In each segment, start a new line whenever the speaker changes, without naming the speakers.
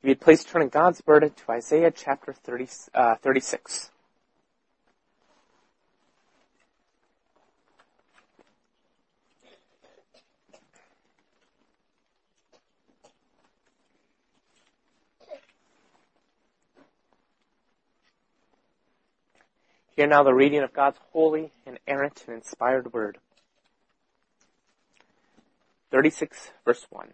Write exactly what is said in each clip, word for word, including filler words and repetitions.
If you'd please turn in God's Word to Isaiah chapter thirty, uh, thirty-six. Hear now the reading of God's holy, inerrant, and inspired Word. thirty-six, verse one.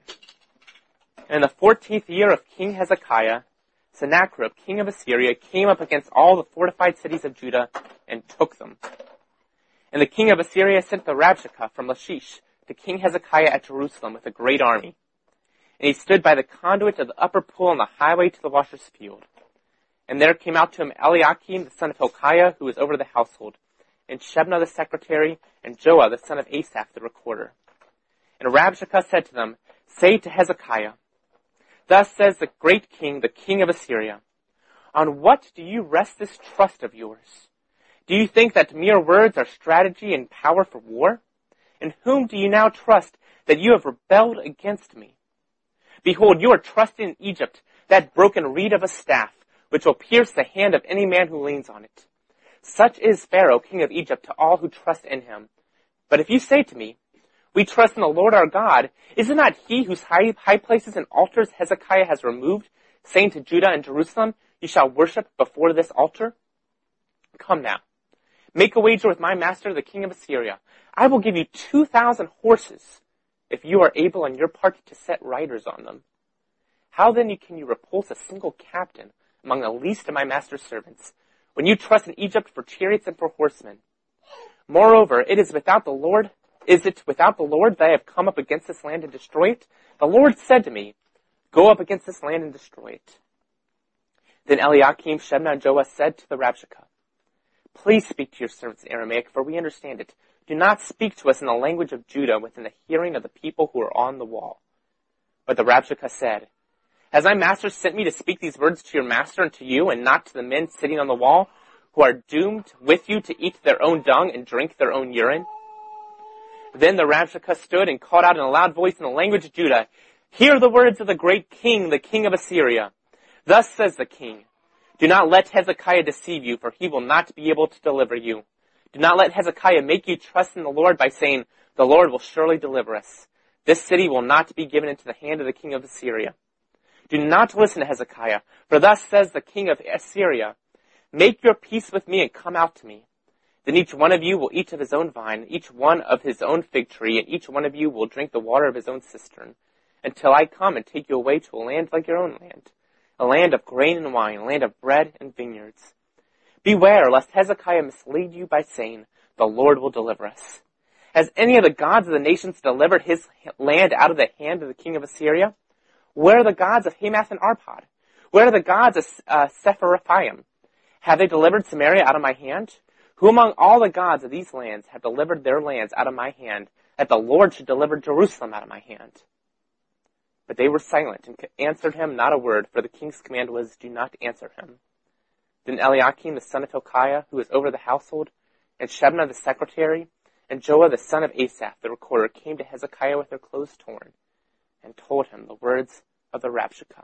And in the fourteenth year of King Hezekiah, Sennacherib, king of Assyria, came up against all the fortified cities of Judah and took them. And the king of Assyria sent the Rabshakeh from Lachish to King Hezekiah at Jerusalem with a great army. And he stood by the conduit of the upper pool on the highway to the washer's field. And there came out to him Eliakim, the son of Hilkiah, who was over the household, and Shebna the secretary, and Joah, the son of Asaph, the recorder. And Rabshakeh said to them, Say to Hezekiah, Thus says the great king, the king of Assyria, On what do you rest this trust of yours? Do you think that mere words are strategy and power for war? In whom do you now trust that you have rebelled against me? Behold, you are trusting in Egypt, that broken reed of a staff, which will pierce the hand of any man who leans on it. Such is Pharaoh, king of Egypt, to all who trust in him. But if you say to me, We trust in the Lord our God, is it not he whose high, high places and altars Hezekiah has removed, saying to Judah and Jerusalem, You shall worship before this altar? Come now, make a wager with my master, the king of Assyria. I will give you two thousand horses, if you are able on your part to set riders on them. How then can you repulse a single captain among the least of my master's servants, when you trust in Egypt for chariots and for horsemen? Moreover, it is without the Lord, is it without the Lord that I have come up against this land and destroy it? The Lord said to me, Go up against this land and destroy it. Then Eliakim, Shebna, and Joah said to the Rabshakeh, Please speak to your servants in Aramaic, for we understand it. Do not speak to us in the language of Judah within the hearing of the people who are on the wall. But the Rabshakeh said, Has my master sent me to speak these words to your master and to you, and not to the men sitting on the wall, who are doomed with you to eat their own dung and drink their own urine? Then the Rabshakeh stood and called out in a loud voice in the language of Judah, Hear the words of the great king, the king of Assyria. Thus says the king, Do not let Hezekiah deceive you, for he will not be able to deliver you. Do not let Hezekiah make you trust in the Lord by saying, The Lord will surely deliver us. This city will not be given into the hand of the king of Assyria. Do not listen to Hezekiah, for thus says the king of Assyria, Make your peace with me and come out to me. Then each one of you will eat of his own vine, each one of his own fig tree, and each one of you will drink the water of his own cistern, until I come and take you away to a land like your own land, a land of grain and wine, a land of bread and vineyards. Beware lest Hezekiah mislead you by saying, The Lord will deliver us. Has any of the gods of the nations delivered his land out of the hand of the king of Assyria? Where are the gods of Hamath and Arpad? Where are the gods of uh, Sepharvaim? Have they delivered Samaria out of my hand? Who among all the gods of these lands have delivered their lands out of my hand, that the Lord should deliver Jerusalem out of my hand? But they were silent and answered him not a word, for the king's command was, Do not answer him. Then Eliakim, the son of Hilkiah, who was over the household, and Shebna the secretary, and Joah the son of Asaph the recorder, came to Hezekiah with their clothes torn, and told him the words of the Rabshakeh.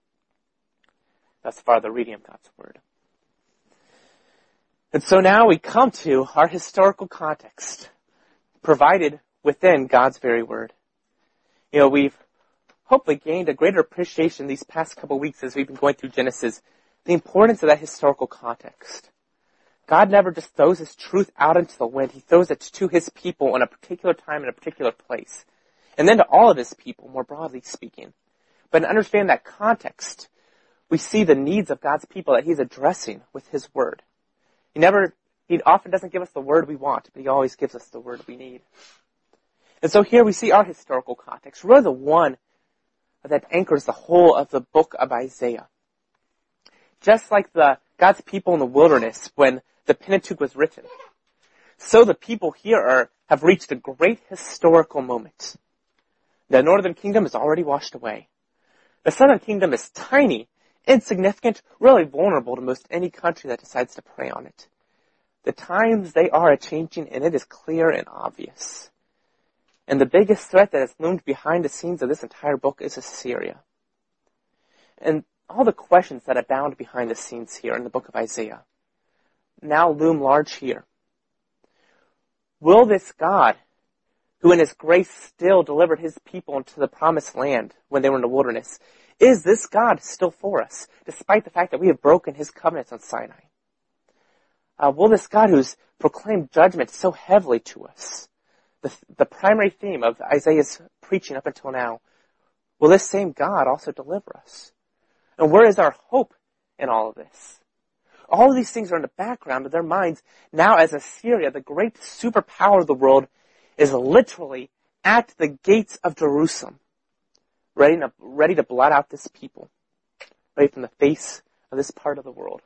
Thus far the reading of God's word. And so now we come to our historical context, provided within God's very word. You know, we've hopefully gained a greater appreciation these past couple weeks as we've been going through Genesis, the importance of that historical context. God never just throws his truth out into the wind. He throws it to his people in a particular time in a particular place. And then to all of his people, more broadly speaking. But to understand that context, we see the needs of God's people that he's addressing with his word. He never, he often doesn't give us the word we want, but he always gives us the word we need. And so here we see our historical context, really the one that anchors the whole of the book of Isaiah. Just like the God's people in the wilderness when the Pentateuch was written, so the people here are, have reached a great historical moment. The northern kingdom is already washed away. The southern kingdom is tiny, insignificant, really vulnerable to most any country that decides to prey on it. The times they are a-changing, and it is clear and obvious. And the biggest threat that has loomed behind the scenes of this entire book is Assyria. And all the questions that abound behind the scenes here in the book of Isaiah now loom large here. Will this God, who in his grace still delivered his people into the promised land when they were in the wilderness, is this God still for us, despite the fact that we have broken his covenants on Sinai? Uh, will this God who's proclaimed judgment so heavily to us, the, the primary theme of Isaiah's preaching up until now, will this same God also deliver us? And where is our hope in all of this? All of these things are in the background of their minds now as Assyria, the great superpower of the world, is literally at the gates of Jerusalem, ready to, ready to blot out this people, ready from the face of this part of the world.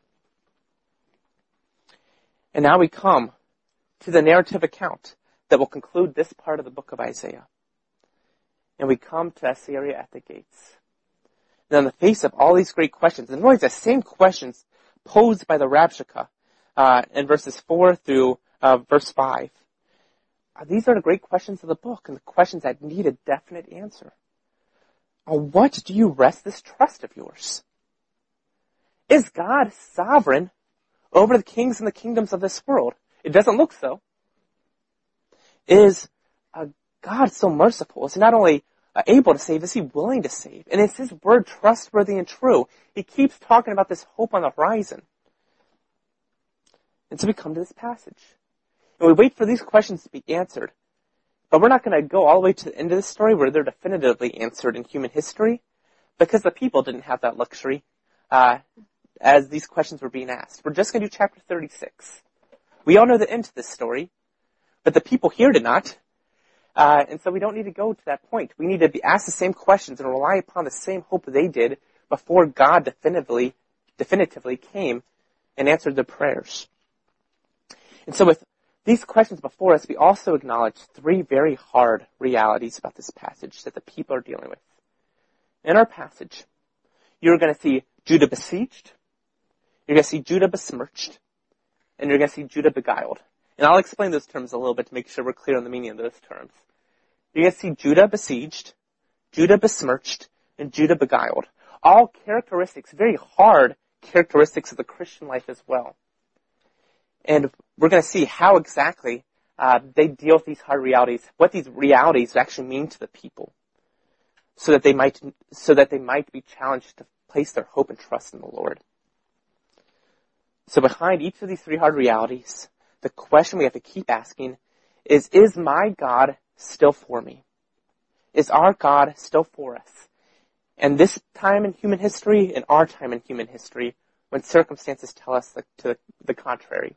And now we come to the narrative account that will conclude this part of the book of Isaiah. And we come to Assyria at the gates. Now in the face of all these great questions, and really the same questions posed by the Rabshakeh uh, in verses four through uh, verse five. Uh, these are the great questions of the book, and the questions that need a definite answer. On what do you rest this trust of yours? Is God sovereign over the kings and the kingdoms of this world? It doesn't look so. Is uh, God so merciful? Is he not only uh, able to save, is he willing to save? And is his word trustworthy and true? He keeps talking about this hope on the horizon. And so we come to this passage. And we wait for these questions to be answered. But we're not going to go all the way to the end of the story where they're definitively answered in human history, because the people didn't have that luxury uh, as these questions were being asked. We're just going to do chapter thirty-six. We all know the end to this story, but the people here did not. Uh, and so we don't need to go to that point. We need to be asked the same questions and rely upon the same hope they did before God definitively, definitively came and answered their prayers. And so with these questions before us, we also acknowledge three very hard realities about this passage that the people are dealing with. In our passage, you're going to see Judah besieged, you're going to see Judah besmirched, and you're going to see Judah beguiled. And I'll explain those terms a little bit to make sure we're clear on the meaning of those terms. You're going to see Judah besieged, Judah besmirched, and Judah beguiled. All characteristics, very hard characteristics of the Christian life as well. And we're going to see how exactly uh, they deal with these hard realities, what these realities actually mean to the people, so that they might, so that they might be challenged to place their hope and trust in the Lord. So behind each of these three hard realities, the question we have to keep asking is, is my God still for me? Is our God still for us? And this time in human history, and our time in human history, when circumstances tell us the, to the contrary.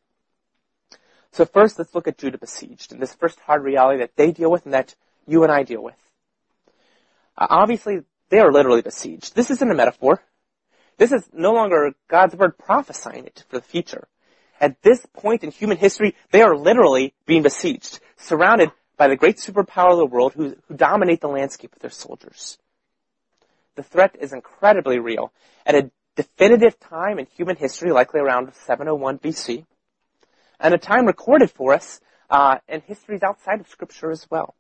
So first, let's look at Judah besieged, and this first hard reality that they deal with and that you and I deal with. Uh, obviously, they are literally besieged. This isn't a metaphor. This is no longer God's word prophesying it for the future. At this point in human history, they are literally being besieged, surrounded by the great superpower of the world who, who dominate the landscape with their soldiers. The threat is incredibly real. At a definitive time in human history, likely around seven oh one B C, and a time recorded for us uh, in histories outside of Scripture as well.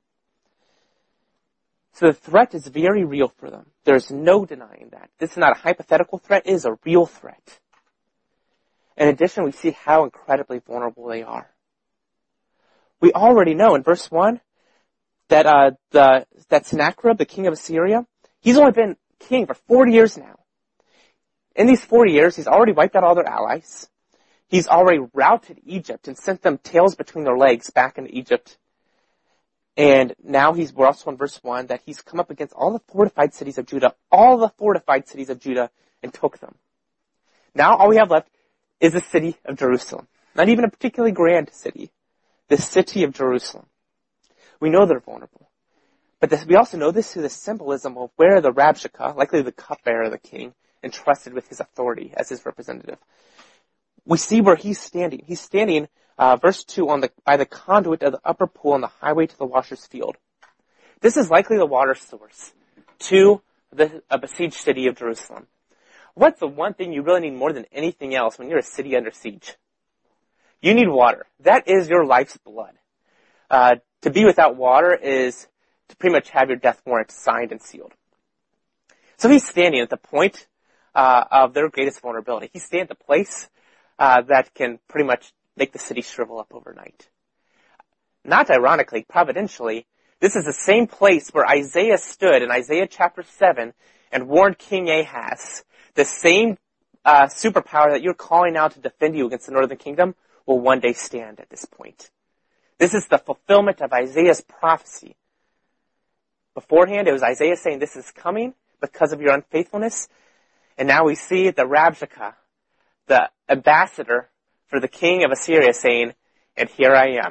So the threat is very real for them. There's no denying that. This is not a hypothetical threat. It is a real threat. In addition, we see how incredibly vulnerable they are. We already know in verse one that uh, the that Sennacherib, the king of Assyria, he's only been king for forty years now. In these forty years, he's already wiped out all their allies. He's already routed Egypt and sent them tails between their legs back into Egypt. And now he's, we're also in verse one, that he's come up against all the fortified cities of Judah, all the fortified cities of Judah, and took them. Now all we have left is the city of Jerusalem. Not even a particularly grand city. The city of Jerusalem. We know they're vulnerable. But this, we also know this through the symbolism of where the Rabshakeh, likely the cupbearer of the king, entrusted with his authority as his representative. We see where he's standing. He's standing, uh, verse two, on the, by the conduit of the upper pool on the highway to the washer's field. This is likely the water source to the a besieged city of Jerusalem. What's the one thing you really need more than anything else when you're a city under siege? You need water. That is your life's blood. Uh, to be without water is to pretty much have your death warrant signed and sealed. So he's standing at the point uh, of their greatest vulnerability. He's staying at the place uh, that can pretty much make the city shrivel up overnight. Not ironically, providentially, this is the same place where Isaiah stood in Isaiah chapter seven and warned King Ahaz. The same uh, superpower that you're calling out to defend you against the northern kingdom will one day stand at this point. This is the fulfillment of Isaiah's prophecy. Beforehand, it was Isaiah saying, this is coming because of your unfaithfulness. And now we see the Rabshakeh, the ambassador for the king of Assyria, saying, and here I am.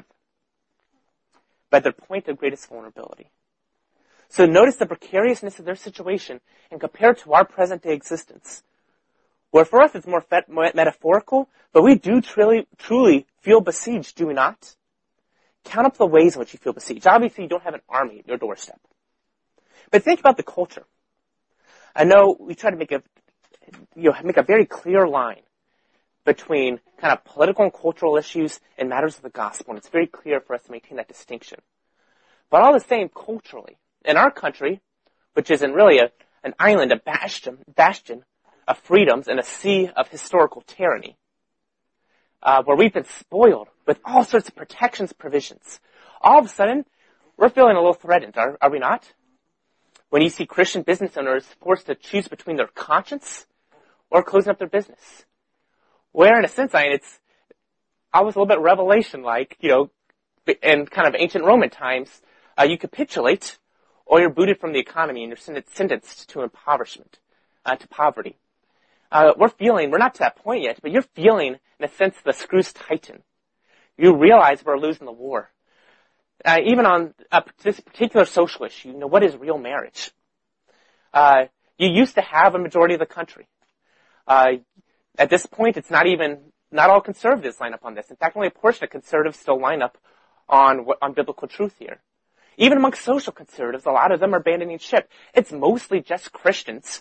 But their point of greatest vulnerability. So notice the precariousness of their situation and compare it to our present day existence. Where for us it's more metaphorical, but we do truly, truly feel besieged, do we not? Count up the ways in which you feel besieged. Obviously you don't have an army at your doorstep. But think about the culture. I know we try to make a, you know, make a very clear line between kind of political and cultural issues and matters of the gospel, and it's very clear for us to maintain that distinction. But all the same, culturally, in our country, which isn't really a, an island, a bastion, bastion of freedoms and a sea of historical tyranny, uh, where we've been spoiled with all sorts of protections, provisions, all of a sudden, we're feeling a little threatened, are, are we not? When you see Christian business owners forced to choose between their conscience or closing up their business. Where, in a sense, I mean, it's almost a little bit Revelation-like, you know, in kind of ancient Roman times, uh, you capitulate, or you're booted from the economy and you're sentenced to impoverishment, uh, to poverty. Uh, we're feeling, we're not to that point yet, but you're feeling, in a sense, the screws tighten. You realize we're losing the war. Uh, even on uh, this particular social issue, you know, what is real marriage? Uh, you used to have a majority of the country. Uh, At this point, it's not even, not all conservatives line up on this. In fact, only a portion of conservatives still line up on on biblical truth here. Even amongst social conservatives, a lot of them are abandoning ship. It's mostly just Christians,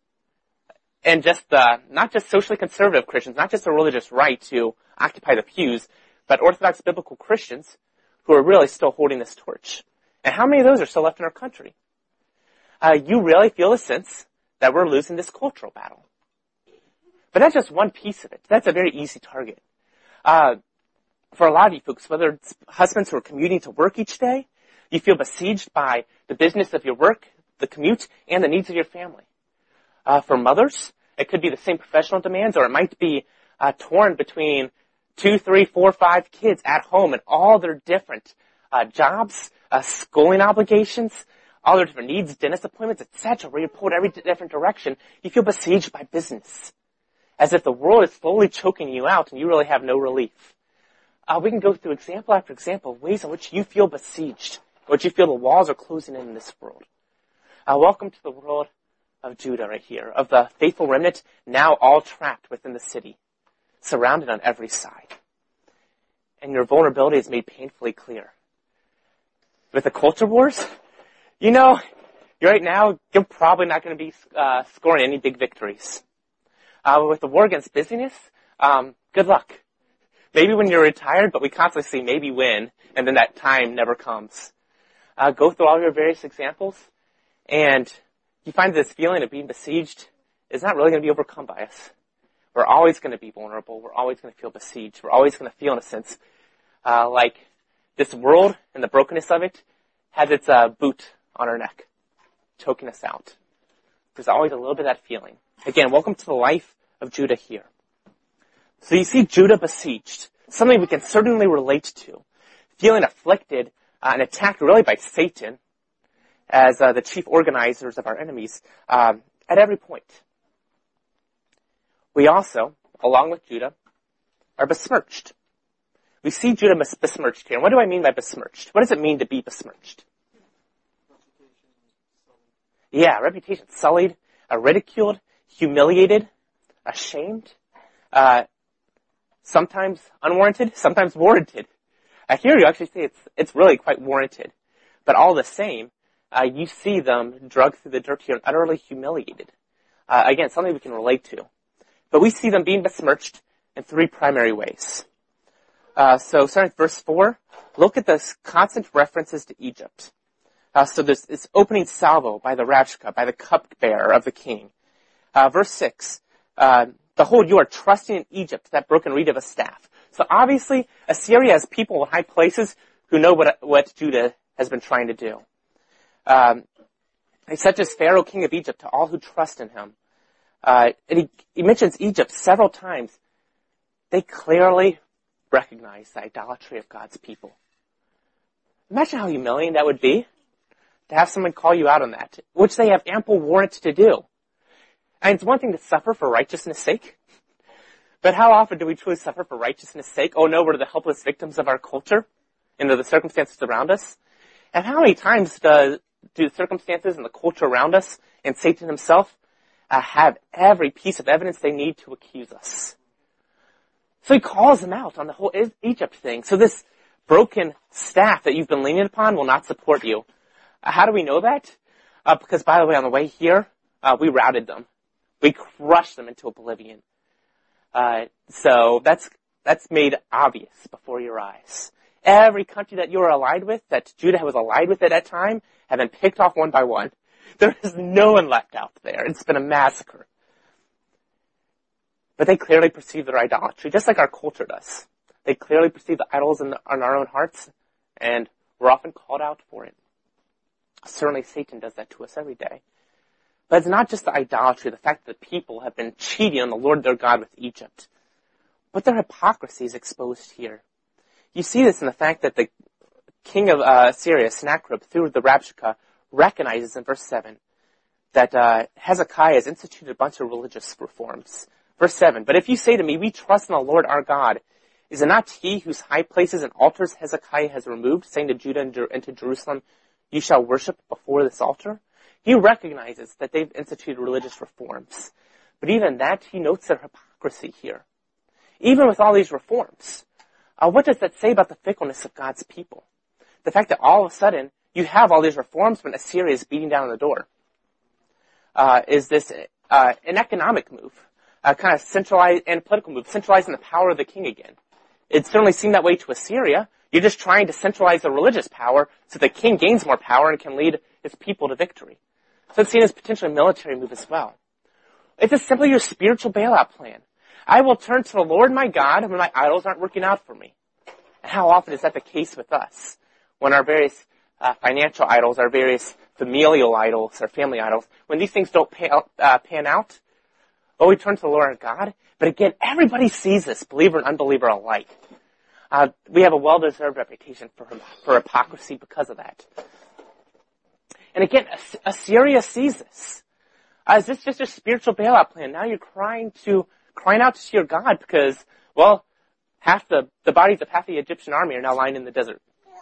and just uh, not just socially conservative Christians, not just a religious right to occupy the pews, but Orthodox biblical Christians who are really still holding this torch. And how many of those are still left in our country? Uh, you really feel a sense that we're losing this cultural battle. But that's just one piece of it. That's a very easy target. Uh, for a lot of you folks, whether it's husbands who are commuting to work each day, you feel besieged by the business of your work, the commute, and the needs of your family. Uh, for mothers, it could be the same professional demands, or it might be uh, torn between two, three, four, five kids at home and all their different uh, jobs, uh, schooling obligations, all their different needs, dentist appointments, et cetera, where you're pulled every different direction. You feel besieged by business, as if the world is slowly choking you out and you really have no relief. Uh, we can go through example after example of ways in which you feel besieged, in which you feel the walls are closing in in this world. Uh, welcome to the world of Judah right here, of the faithful remnant now all trapped within the city, surrounded on every side. And your vulnerability is made painfully clear. With the culture wars, you know, right now, you're probably not going to be uh, scoring any big victories. Uh, with the war against busyness, um, good luck. Maybe when you're retired, but we constantly see maybe win, and then that time never comes. Uh, go through all your various examples, and you find this feeling of being besieged is not really going to be overcome by us. We're always going to be vulnerable. We're always going to feel besieged. We're always going to feel, in a sense, uh, like this world and the brokenness of it has its uh, boot on our neck, choking us out. There's always a little bit of that feeling. Again, welcome to the life of Judah here. So you see Judah besieged, something we can certainly relate to, feeling afflicted uh, and attacked really by Satan as uh, the chief organizers of our enemies um, at every point. We also, along with Judah, are besmirched. We see Judah besmirched here. And what do I mean by besmirched? What does it mean to be besmirched? Yeah, reputation sullied, uh, ridiculed, humiliated, ashamed, uh, sometimes unwarranted, sometimes warranted. Uh, here you actually see it's it's really quite warranted. But all the same, uh, you see them dragged through the dirt here and utterly humiliated. Uh, again, something we can relate to. But we see them being besmirched in three primary ways. Uh, so starting with verse four, look at the constant references to Egypt. Uh, so there's this opening salvo by the Rabshakeh, by the cupbearer of the king. Uh, verse six, uh, behold, you are trusting in Egypt, that broken reed of a staff. So obviously, Assyria has people in high places who know what, what Judah has been trying to do. Um, such as Pharaoh, king of Egypt, to all who trust in him. Uh, and he, he mentions Egypt several times. They clearly recognize the idolatry of God's people. Imagine how humiliating that would be to have someone call you out on that, which they have ample warrant to do. And it's one thing to suffer for righteousness' sake, but how often do we truly suffer for righteousness' sake? Oh no, we're the helpless victims of our culture and of the circumstances around us. And how many times do, do the circumstances and the culture around us and Satan himself uh, have every piece of evidence they need to accuse us? So he calls them out on the whole Egypt thing. So this broken staff that you've been leaning upon will not support you. Uh, how do we know that? Uh, because, by the way, on the way here, uh, we routed them. We crushed them into oblivion. Uh, so that's that's made obvious before your eyes. Every country that you are allied with, that Judah was allied with at that time, have been picked off one by one. There is no one left out there. It's been a massacre. But they clearly perceive their idolatry, just like our culture does. They clearly perceive the idols in, the, in our own hearts, and we're often called out for it. Certainly Satan does that to us every day. But it's not just the idolatry, the fact that the people have been cheating on the Lord their God with Egypt. But their hypocrisy is exposed here. You see this in the fact that the king of uh, Assyria, Sennacherib, through the Rabshakeh, recognizes in verse seven that uh, Hezekiah has instituted a bunch of religious reforms. Verse seven, but if you say to me, we trust in the Lord our God, is it not he whose high places and altars Hezekiah has removed, saying to Judah and to Jerusalem, you shall worship before this altar? He recognizes that they've instituted religious reforms. But even that, he notes their hypocrisy here. Even with all these reforms, uh, what does that say about the fickleness of God's people? The fact that all of a sudden, you have all these reforms when Assyria is beating down the door. Uh, is this uh, an economic move? Uh, kind of centralized, and political move, centralizing the power of the king again. It certainly seemed that way to Assyria. You're just trying to centralize the religious power so the king gains more power and can lead his people to victory. So it's seen as potentially a military move as well. It's just simply your spiritual bailout plan. I will turn to the Lord my God when my idols aren't working out for me. And how often is that the case with us? When our various uh, financial idols, our various familial idols, our family idols, when these things don't pay out, uh, pan out, oh, we turn to the Lord our God. But again, everybody sees this, believer and unbeliever alike. Uh, we have a well-deserved reputation for, for hypocrisy because of that. And again, Assyria sees this. Uh, is this just a spiritual bailout plan? Now you're crying to, crying out to your God because, well, half the, the bodies of half the Egyptian army are now lying in the desert.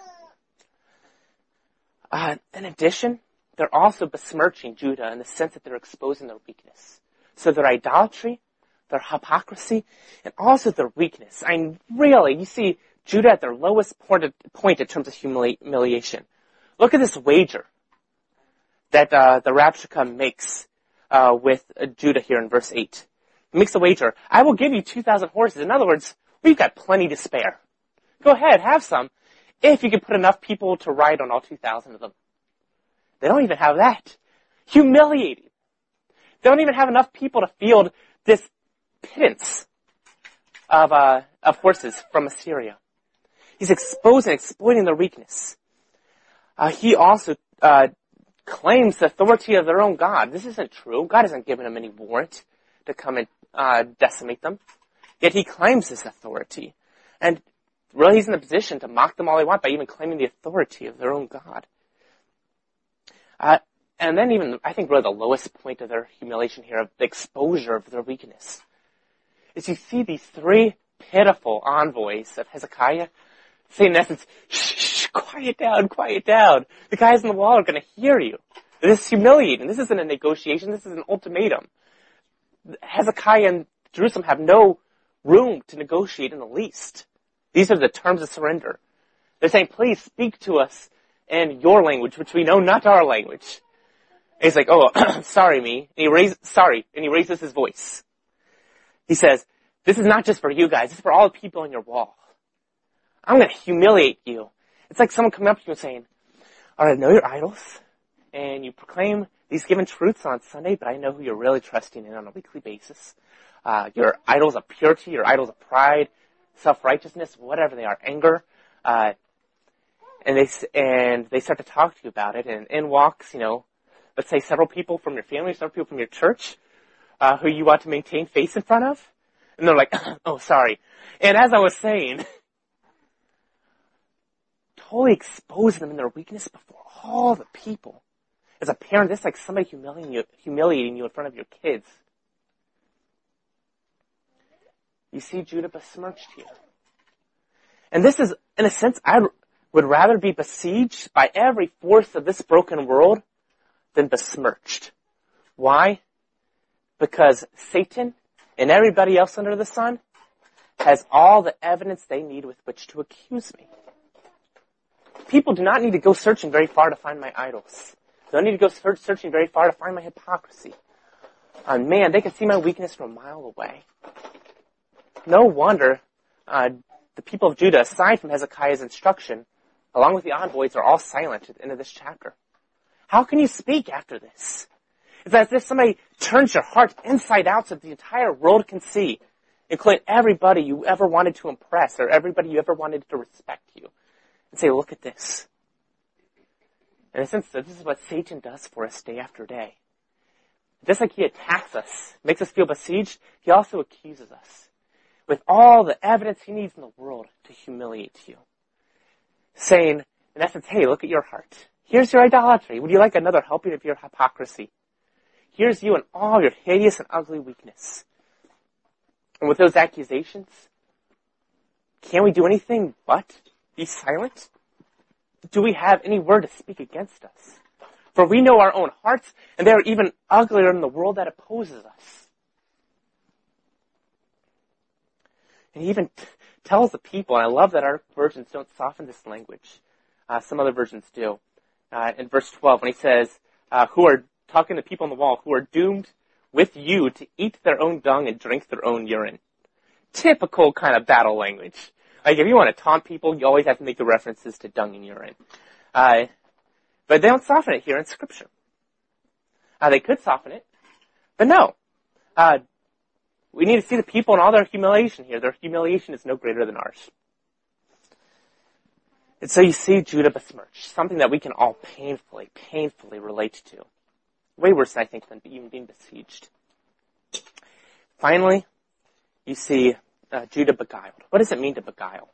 Uh, in addition, they're also besmirching Judah in the sense that they're exposing their weakness. So their idolatry, their hypocrisy, and also their weakness. I mean, really, you see Judah at their lowest point, of, point in terms of humili- humiliation. Look at this wager that uh, the Rabshakeh makes uh, with uh, Judah here in verse eight. He makes a wager. I will give you two thousand horses. In other words, we've got plenty to spare. Go ahead, have some, if you can put enough people to ride on all two thousand of them. They don't even have that. Humiliating. They don't even have enough people to field this pittance of, uh, of horses from Assyria. He's exposing, exploiting their weakness. Uh, he also uh, claims the authority of their own God. This isn't true. God hasn't given them any warrant to come and uh, decimate them. Yet he claims this authority. And really he's in a position to mock them all they want by even claiming the authority of their own God. Uh, and then even, I think really the lowest point of their humiliation here, of the exposure of their weakness, is you see these three pitiful envoys of Hezekiah saying in essence, shh, shh, quiet down, quiet down. The guys on the wall are going to hear you. This is humiliating. This isn't a negotiation. This is an ultimatum. Hezekiah and Jerusalem have no room to negotiate in the least. These are the terms of surrender. They're saying, please speak to us in your language, which we know not our language. And he's like, oh, sorry me. And he raises, sorry, and he raises his voice. He says, this is not just for you guys. This is for all the people on your wall. I'm going to humiliate you. It's like someone coming up to you and saying, all right, know your idols, and you proclaim these given truths on Sunday, but I know who you're really trusting in on a weekly basis. Uh, your idols of purity, your idols of pride, self-righteousness, whatever they are, anger, uh, and they, and they start to talk to you about it, and in walks, you know, let's say several people from your family, several people from your church, uh, who you want to maintain face in front of, and they're like, oh, sorry. And as I was saying, totally expose them in their weakness before all the people. As a parent, this is like somebody humiliating you, humiliating you in front of your kids. You see Judah besmirched here. And this is, in a sense, I would rather be besieged by every force of this broken world than besmirched. Why? Because Satan and everybody else under the sun has all the evidence they need with which to accuse me. People do not need to go searching very far to find my idols. They don't need to go search, searching very far to find my hypocrisy. And man, they can see my weakness from a mile away. No wonder uh, the people of Judah, aside from Hezekiah's instruction, along with the envoys, are all silent at the end of this chapter. How can you speak after this? It's as if somebody turns your heart inside out so that the entire world can see, including everybody you ever wanted to impress or everybody you ever wanted to respect you, and say, look at this. In a sense, this is what Satan does for us day after day. Just like he attacks us, makes us feel besieged, he also accuses us with all the evidence he needs in the world to humiliate you. Saying, in essence, hey, look at your heart. Here's your idolatry. Would you like another helping of your hypocrisy? Here's you in all your hideous and ugly weakness. And with those accusations, can we do anything but be silent? Do we have any word to speak against us? For we know our own hearts, and they are even uglier in the world that opposes us. And he even t- tells the people, and I love that our versions don't soften this language. Uh, some other versions do. Uh, in verse twelve, when he says, uh, who are talking to people on the wall, who are doomed with you to eat their own dung and drink their own urine. Typical kind of battle language. Like, if you want to taunt people, you always have to make the references to dung and urine. Uh, but they don't soften it here in Scripture. Uh, they could soften it, but no. Uh, we need to see the people in all their humiliation here. Their humiliation is no greater than ours. And so you see Judah besmirched, something that we can all painfully, painfully relate to. Way worse, I think, than even being besieged. Finally, you see uh, Judah beguiled. What does it mean to beguile?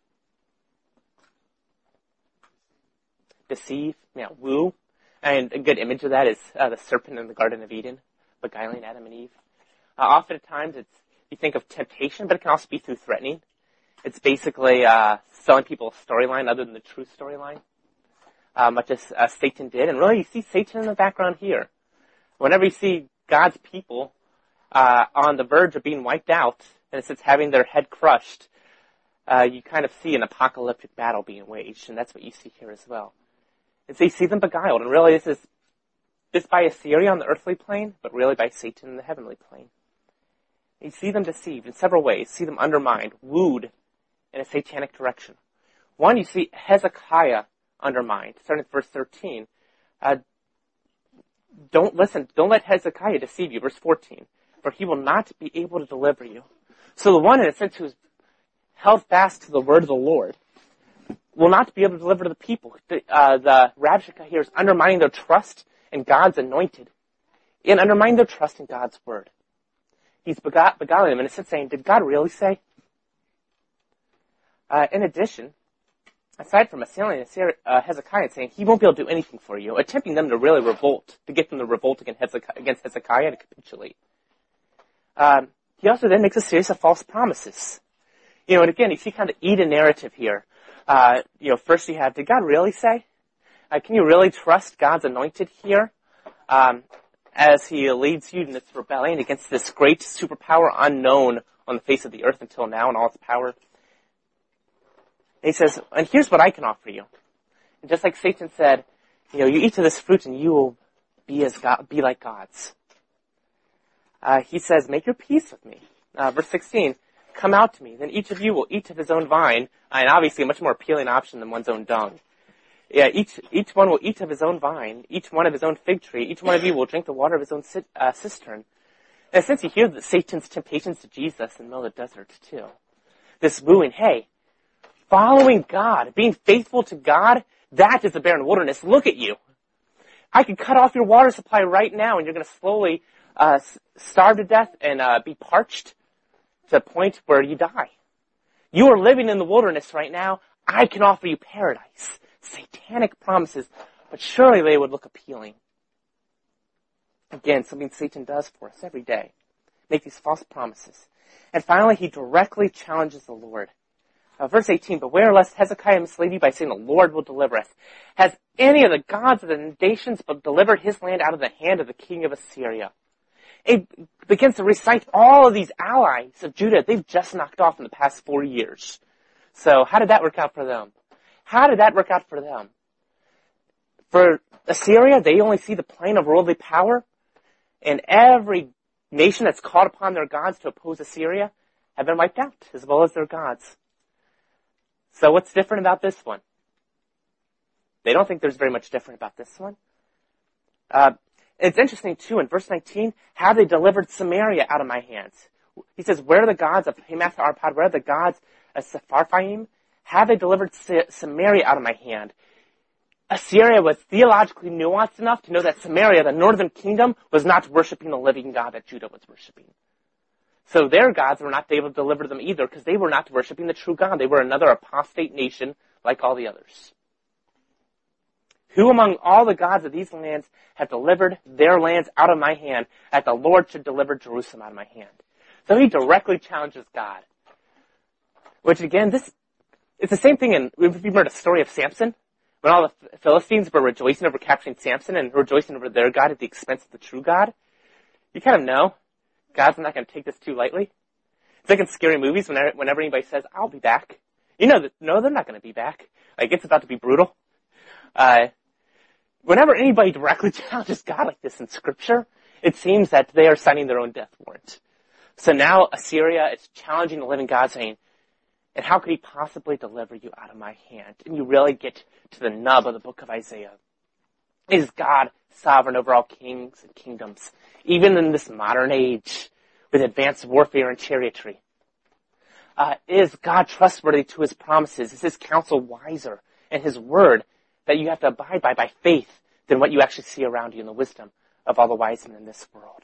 Deceive, yeah, woo. And a good image of that is uh, the serpent in the Garden of Eden, beguiling Adam and Eve. Uh, oftentimes, it's you think of temptation, but it can also be through threatening. It's basically uh, selling people a storyline other than the true storyline, uh, much as uh, Satan did. And really, you see Satan in the background here. Whenever you see God's people uh, on the verge of being wiped out, and it's having their head crushed, uh, you kind of see an apocalyptic battle being waged, and that's what you see here as well. And so you see them beguiled, and really this is this by Assyria on the earthly plane, but really by Satan in the heavenly plane. You see them deceived in several ways, see them undermined, wooed in a satanic direction. One, you see Hezekiah undermined, starting at verse thirteen. Uh, don't listen, don't let Hezekiah deceive you, verse fourteen, for he will not be able to deliver you. So the one, in a sense, who's held fast to the word of the Lord will not be able to deliver to the people. The, uh, the Rabshakeh here is undermining their trust in God's anointed and undermining their trust in God's word. He's beguiling them, and it's saying, did God really say? Uh, in addition, aside from assailing uh, Hezekiah and saying he won't be able to do anything for you, attempting them to really revolt, to get them to revolt against Hezekiah, against Hezekiah to capitulate. Um, he also then makes a series of false promises. You know, and again, you see kind of the Eden narrative here. Uh, you know, first you have, did God really say? Uh, can you really trust God's anointed here? Um, as he leads you in this rebellion against this great superpower unknown on the face of the earth until now and all its power. And he says, and here's what I can offer you. And just like Satan said, you know, you eat of this fruit and you will be as God, be like gods. Uh, he says, make your peace with me. Uh, verse sixteen, come out to me, then each of you will eat of his own vine, and obviously a much more appealing option than one's own dung. Yeah, each each one will eat of his own vine, each one of his own fig tree, each one of you will drink the water of his own uh, cistern. And since you hear that Satan's temptations to Jesus in the middle of the desert too, this wooing, hey, following God, being faithful to God, that is the barren wilderness. Look at you. I could cut off your water supply right now, and you're going to slowly uh, starve to death and uh, be parched to the point where you die. You are living in the wilderness right now. I can offer you paradise. Satanic promises, but surely they would look appealing. Again, something Satan does for us every day. Make these false promises. And finally, he directly challenges the Lord. Uh, verse eighteen, beware lest Hezekiah mislead you by saying the Lord will deliver us. Has any of the gods of the nations but delivered his land out of the hand of the king of Assyria? It begins to recite all of these allies of Judah they've just knocked off in the past four years. So how did that work out for them? How did that work out for them? For Assyria, they only see the plane of worldly power, and every nation that's called upon their gods to oppose Assyria have been wiped out, as well as their gods. So what's different about this one? They don't think there's very much different about this one. Uh, it's interesting, too, in verse nineteen, how they delivered Samaria out of my hands. He says, where are the gods of Hamath Arpad? Where are the gods of Sepharvaim? Have they delivered Samaria out of my hand? Assyria was theologically nuanced enough to know that Samaria, the northern kingdom, was not worshiping the living God that Judah was worshiping. So their gods were not able to deliver them either because they were not worshiping the true God. They were another apostate nation like all the others. Who among all the gods of these lands have delivered their lands out of my hand, that the Lord should deliver Jerusalem out of my hand? So he directly challenges God. Which again, this it's the same thing in, if you remember the story of Samson, when all the Philistines were rejoicing over capturing Samson and rejoicing over their God at the expense of the true God. You kind of know God's not going to take this too lightly. It's like in scary movies whenever, whenever anybody says, I'll be back. You know that, no, they're not going to be back. Like, it's about to be brutal. Uh, whenever anybody directly challenges God like this in Scripture, it seems that they are signing their own death warrant. So now Assyria is challenging the living God, saying, and how could he possibly deliver you out of my hand? And you really get to the nub of the book of Isaiah. Is God sovereign over all kings and kingdoms, even in this modern age with advanced warfare and chariotry? Uh, is God trustworthy to his promises? Is his counsel wiser and his word that you have to abide by by faith than what you actually see around you in the wisdom of all the wise men in this world?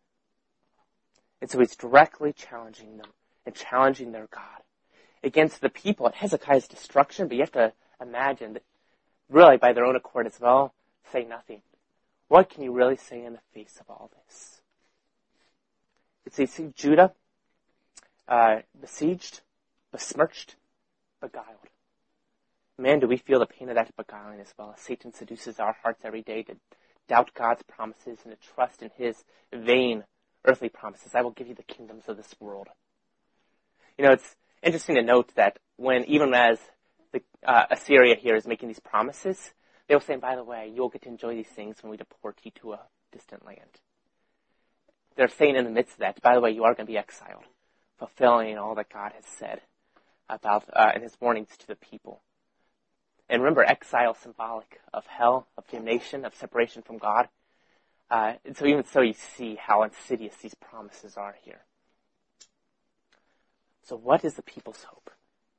And so he's directly challenging them and challenging their God against the people at Hezekiah's destruction, but you have to imagine that really by their own accord as well, say nothing. What can you really say in the face of all this? It's you see Judah uh, besieged, besmirched, beguiled. Man, do we feel the pain of that beguiling as well as Satan seduces our hearts every day to doubt God's promises and to trust in his vain earthly promises. I will give you the kingdoms of this world. You know, it's interesting to note that when, even as the, uh, Assyria here is making these promises, they will say, by the way, you'll get to enjoy these things when we deport you to a distant land. They're saying in the midst of that, by the way, you are going to be exiled, fulfilling all that God has said about uh, in his warnings to the people. And remember, exile is symbolic of hell, of damnation, of separation from God. Uh, and so even so, you see how insidious these promises are here. So what is the people's hope?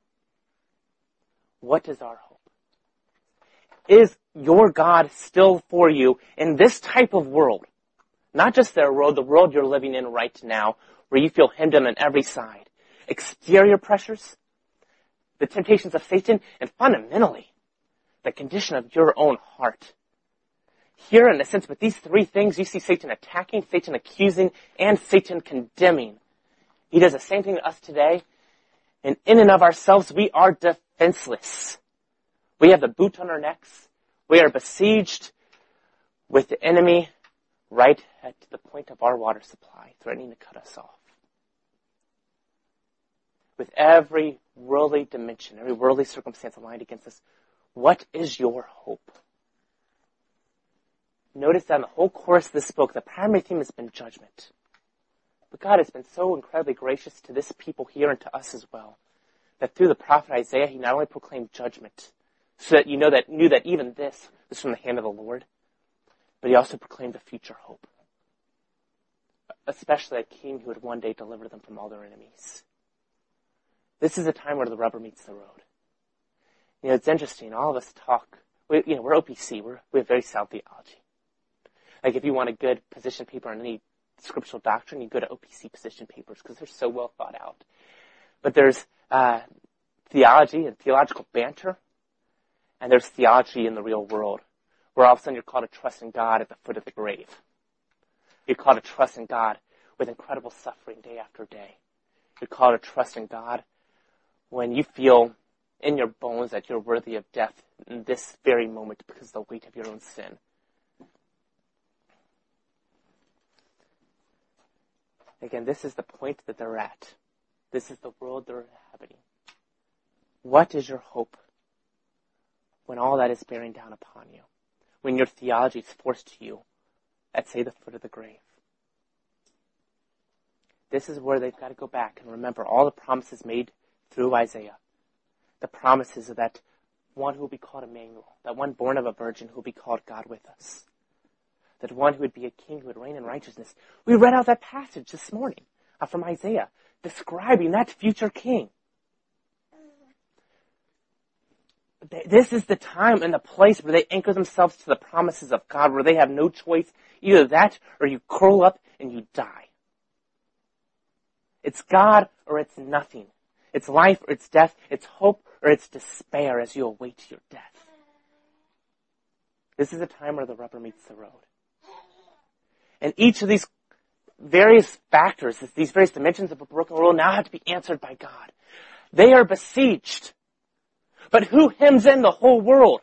What is our hope? Is your God still for you in this type of world? Not just their world, the world you're living in right now, where you feel hemmed in on every side. Exterior pressures, the temptations of Satan, and fundamentally, the condition of your own heart. Here, in a sense, with these three things, you see Satan attacking, Satan accusing, and Satan condemning. He does the same thing to us today. And in and of ourselves, we are defenseless. We have the boot on our necks. We are besieged with the enemy right at the point of our water supply, threatening to cut us off. With every worldly dimension, every worldly circumstance aligned against us, what is your hope? Notice that in the whole course of this book, the primary theme has been judgment. But God has been so incredibly gracious to this people here and to us as well, that through the prophet Isaiah, he not only proclaimed judgment, so that you know that knew that even this was from the hand of the Lord. But he also proclaimed a future hope, especially a king who would one day deliver them from all their enemies. This is a time where the rubber meets the road. You know, it's interesting. All of us talk. We, you know, we're O P C. We're, we have very sound theology. Like, if you want a good position paper on any scriptural doctrine, you go to O P C position papers because they're so well thought out. But there's uh, theology and theological banter, and there's theology in the real world, where all of a sudden you're called to trust in God at the foot of the grave. You're called to trust in God with incredible suffering day after day. You're called to trust in God when you feel in your bones that you're worthy of death in this very moment because of the weight of your own sin. Again, this is the point that they're at. This is the world they're inhabiting. What is your hope when all that is bearing down upon you? When your theology is forced to you at, say, the foot of the grave? This is where they've got to go back and remember all the promises made through Isaiah. The promises of that one who will be called Emmanuel, that one born of a virgin who will be called God with us, that one who would be a king who would reign in righteousness. We read out that passage this morning uh, from Isaiah, describing that future king. This is the time and the place where they anchor themselves to the promises of God, where they have no choice. Either that or you curl up and you die. It's God or it's nothing. It's life or it's death. It's hope or it's despair as you await your death. This is a time where the rubber meets the road. And each of these various factors, these various dimensions of a broken world now have to be answered by God. They are besieged. But who hems in the whole world?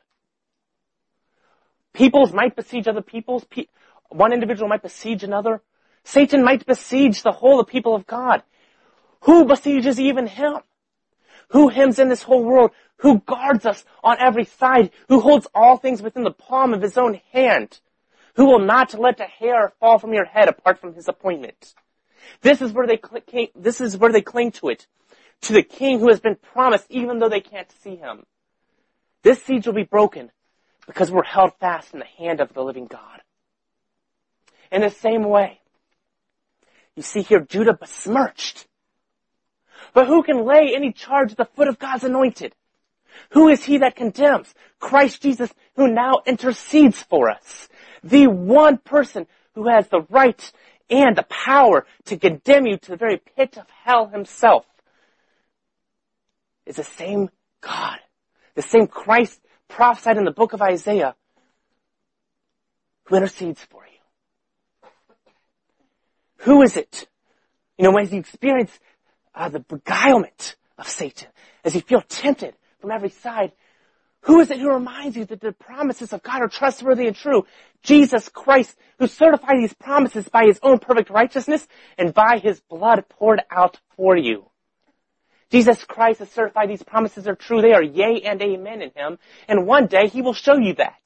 Peoples might besiege other peoples. Pe- one individual might besiege another. Satan might besiege the whole of the people of God. Who besieges even him? Who hems in this whole world? Who guards us on every side? Who holds all things within the palm of his own hand? Who will not let a hair fall from your head apart from his appointment? This is where they cling, this is where they cling to it. To the king who has been promised even though they can't see him. This siege will be broken because we're held fast in the hand of the living God. In the same way, you see here Judah besmirched. But who can lay any charge at the foot of God's anointed? Who is he that condemns? Christ Jesus, who now intercedes for us. The one person who has the right and the power to condemn you to the very pit of hell himself is the same God, the same Christ prophesied in the book of Isaiah who intercedes for you. Who is it? You know, as you experience uh, the beguilement of Satan, as you feel tempted from every side, who is it who reminds you that the promises of God are trustworthy and true? Jesus Christ, who certified these promises by his own perfect righteousness and by his blood poured out for you. Jesus Christ has certified these promises are true. They are yea and amen in him. And one day he will show you that.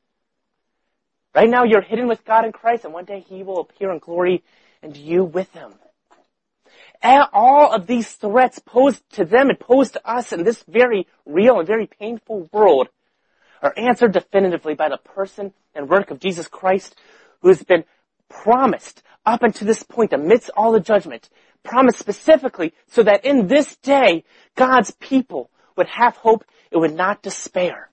Right now you're hidden with God in Christ, and one day he will appear in glory and you with him. And all of these threats posed to them and posed to us in this very real and very painful world are answered definitively by the person and work of Jesus Christ, who has been promised up unto this point amidst all the judgment, promised specifically so that in this day, God's people would have hope, it would not despair.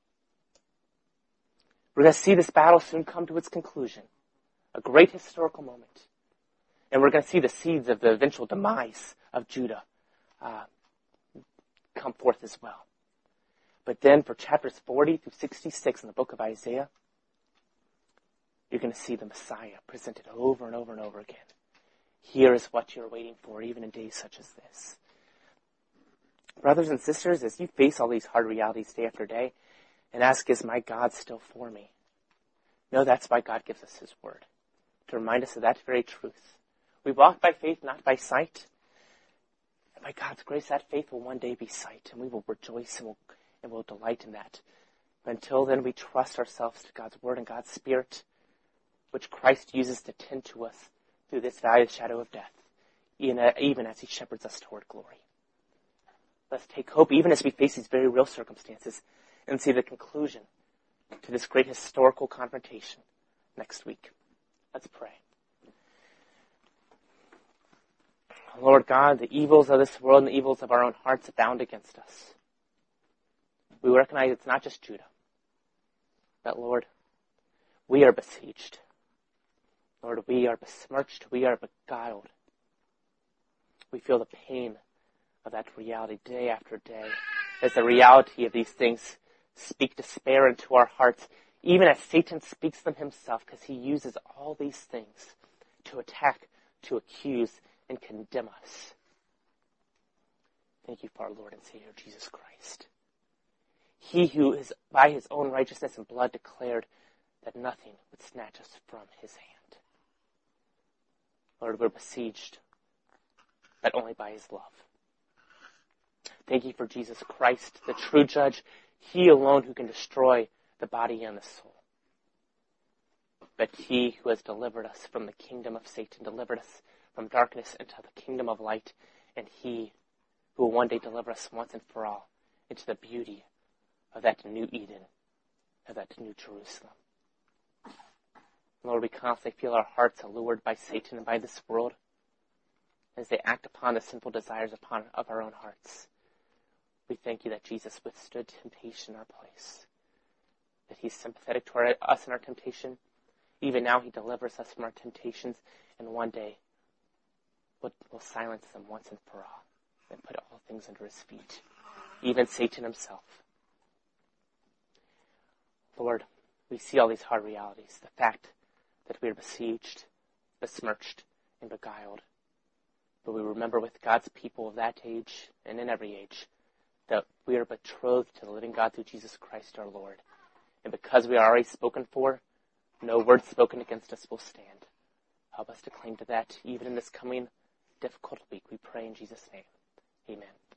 We're going to see this battle soon come to its conclusion. A great historical moment. And we're going to see the seeds of the eventual demise of Judah uh, come forth as well. But then for chapters forty through sixty-six in the book of Isaiah, you're going to see the Messiah presented over and over and over again. Here is what you're waiting for, even in days such as this. Brothers and sisters, as you face all these hard realities day after day and ask, is my God still for me? No, that's why God gives us his word, to remind us of that very truth. We walk by faith, not by sight. And by God's grace, that faith will one day be sight, and we will rejoice and we'll, and we'll delight in that. But until then, we trust ourselves to God's word and God's Spirit, which Christ uses to tend to us through this valley of the shadow of death, even as he shepherds us toward glory. Let's take hope, even as we face these very real circumstances, and see the conclusion to this great historical confrontation next week. Let's pray. Lord God, the evils of this world and the evils of our own hearts abound against us. We recognize it's not just Judah, but Lord, we are besieged. Lord, we are besmirched. We are beguiled. We feel the pain of that reality day after day, as the reality of these things speak despair into our hearts, even as Satan speaks them himself, because he uses all these things to attack, to accuse, and condemn us. Thank you for our Lord and Savior, Jesus Christ. He who is by his own righteousness and blood declared that nothing would snatch us from his hand. Lord, we're besieged, but only by his love. Thank you for Jesus Christ, the true judge, he alone who can destroy the body and the soul. But he who has delivered us from the kingdom of Satan, delivered us from darkness into the kingdom of light, and he who will one day deliver us once and for all into the beauty of that new Eden, of that new Jerusalem. Lord, we constantly feel our hearts allured by Satan and by this world as they act upon the sinful desires upon of our own hearts. We thank you that Jesus withstood temptation in our place, that he's sympathetic to our, us in our temptation. Even now he delivers us from our temptations, and one day we'll, we'll silence them once and for all and put all things under his feet, even Satan himself. Lord, we see all these hard realities, the fact that we are besieged, besmirched, and beguiled. But we remember with God's people of that age and in every age that we are betrothed to the living God through Jesus Christ our Lord. And because we are already spoken for, no word spoken against us will stand. Help us to cling to that even in this coming difficult week. We pray in Jesus' name. Amen.